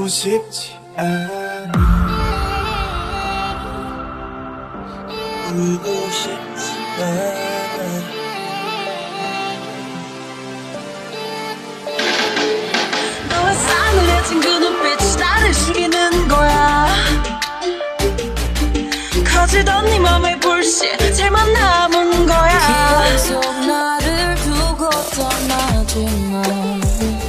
울고 싶지 않아 울고 싶지 않아 너의 싸늘해진 그 눈빛이 나를 죽이는 거야 커지던 네 맘의 불씨 잘만 남은 거야 계속 나를 두고 떠나지만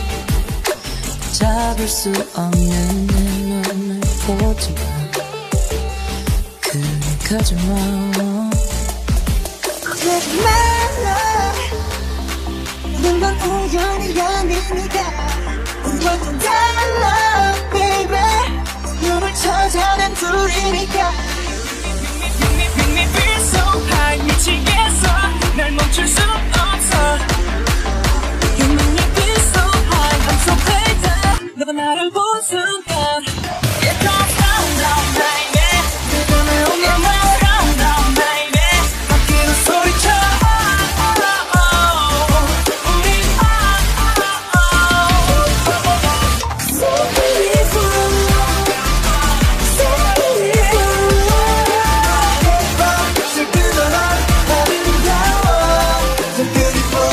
잡을 수 없는 내 눈을 보지만 그래 가지마 가지 말라 물론 우연이 아니니까 우리와는 달라 baby 눈을 찾아낸 둘이니까 Make me feel so high 미치겠어 날 멈출 수 없어 You make me feel so high I'm so crazy 너가 나를 본 순간 It goes down down baby 내가 내 오늘 down down baby 바뀌는 소리쳐 우리 So beautiful So beautiful 새끼잖아 아름다워 So beautiful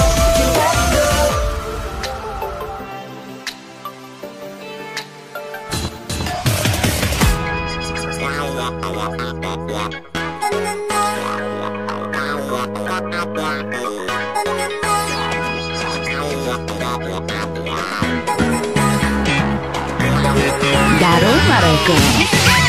나로 말할 거야.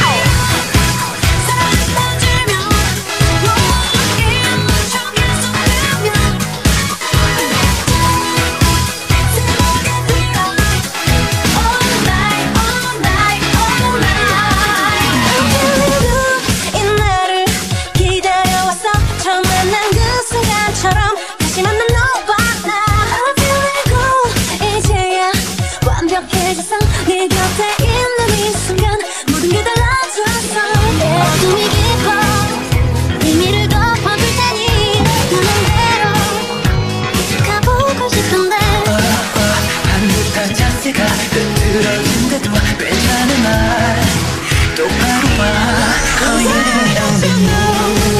이 날을 기다려왔어 처음 만난 그 순간처럼 다시 만난 너와 나 어디로 이제야 완벽해져서 네 곁에 있는 이 순간 모든 게 달라졌어 어둠이 깊어 의미를 덮어줄 테니 그 맘대로 가보고 싶은데 한듯한 자세가 흐트러진데도 괜찮은 말 똑바로 봐 Oh yeah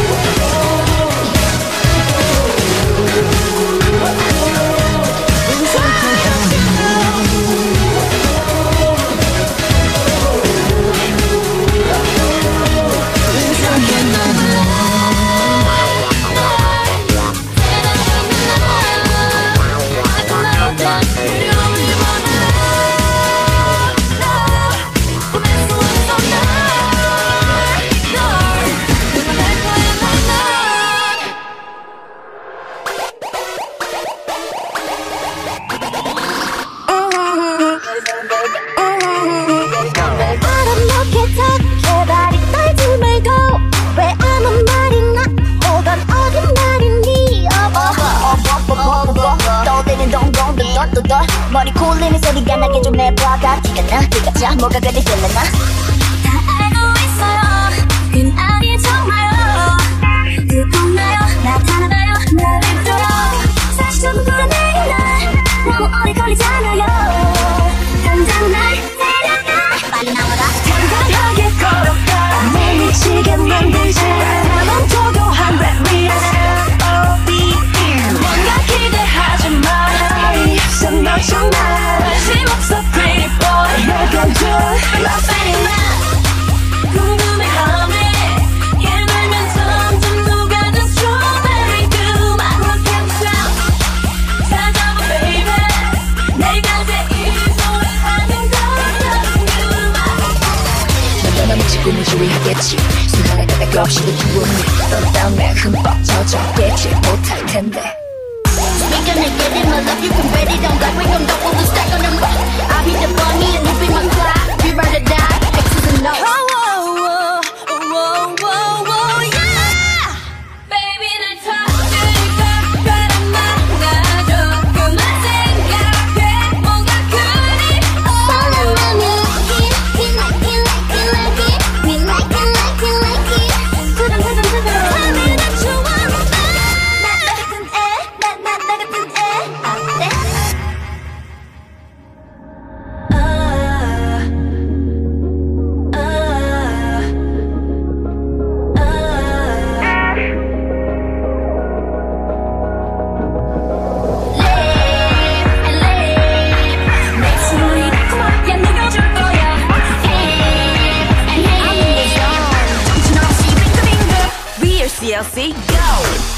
아름답게 탁해 발이 떨지 말고 왜 아무 말이나 오건 어딘 말이니 떠오르는 동공도 덜 머리 굴리는 소리가 나게 좀 해봐 같지가 나 그가자 뭐가 그리 들려나 다 알고 있어요 그날이 정말요 듣고나요 나타나봐요 나를 들어 사실 전부 불안해요 날 너무 오래 걸리잖아요 당장 날 데려가 빨리 나와라 당당하게 걸어가 내 미치게 만들지 나 멈춰도 한 랩 위에 뭔가 기대하지 마 선 넘쳐 나 관심 없어 pretty boy 날 건져 Love fighting love 궁금해하네 얘 점점 녹아든 strawberry dew My rock and sound 찾아봐 baby 내가 제일 좋아하는 건 남지 꿈을 주의하겠지 순간에 까딱 없이 두었니 넌 다음에 흠뻑 젖었겠지 못할 텐데 Speaking and getting my love you can bet it on God we gon' double the stack on them I'll be the bunny and you be my clock We ride or die, X's and O's yeah baby 날 터질까 바람만 나줘 그만 생각해 뭔가 그리 설레면 We like it, like it, like it We like it, like it, like it 그럼 밤에 난 좋아하는데 나 같은 애 어때? CLC, go!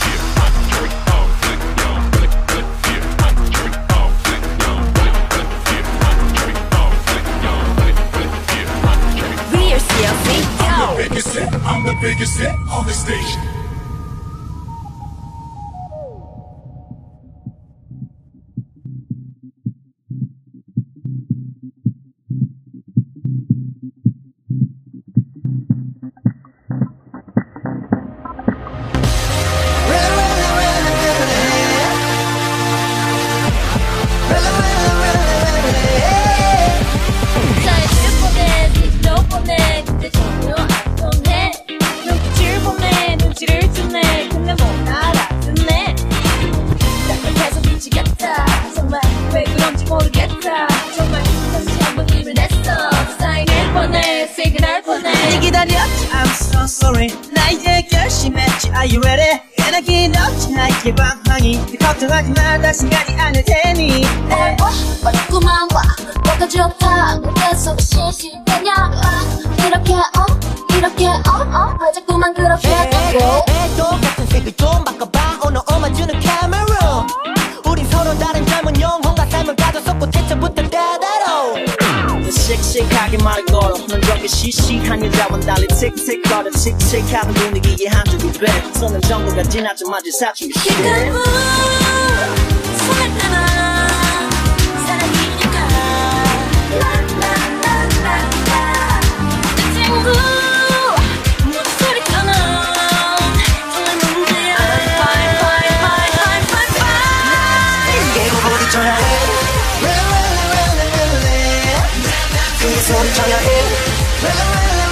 I'm the biggest hit on the stage. I'm so sorry 나 이제 결심했지 Are you ready? 연하기 넣지 나에게 방황이 걱정하지 마 다시 가지 않을 테니 어렵구만 와 뭐가 좋다 계속 실실대냐 이렇게 왜 자꾸만 그렇게 하고 똑같은 색을 좀 바꿔봐 오늘 오마주는 카메라 우린 서로 다른 젊은 영혼과 삶을 가져 섞고 태초부터 때대로 씩씩하게 말을 걸어 넌 저기 시시한 여자와는 달리 틱틱거려 칙칙하는 분위기에 한쪽이 배 손은 정도가 지나쳐 맞을 사춘기 기꺼이 손을 떼봐 사랑이니까 라라라라라 내 친구 모두 소리처럼 정말 문제야 파이 깨고 부딪혀야 해 소리쳐야 해